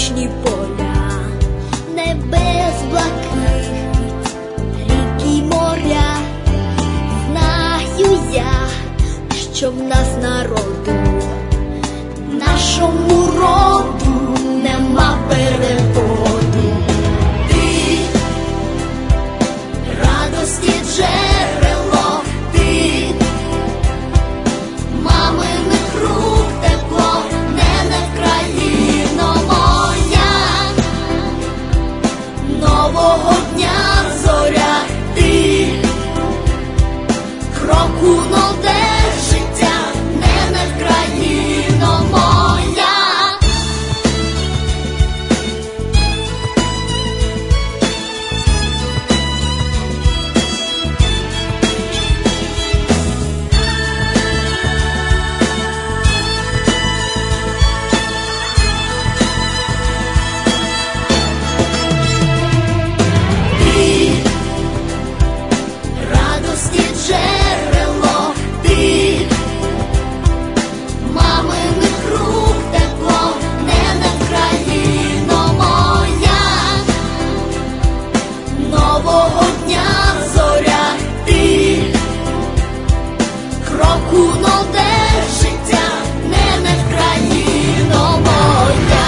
сонячні поля, небес блакить, ріки й моря. Знаю я, що в нас народу, нашому роду нема переходу. Ти радості джерело, ти маминих рук тепло, нене країно моя, нового дня зоря, ти кроку нове життя, нене країно моя. Радості джерело, ти маминих рук тепло, нене країно моя, нового дня зоря, ти кроку нове життя, нене країно моя.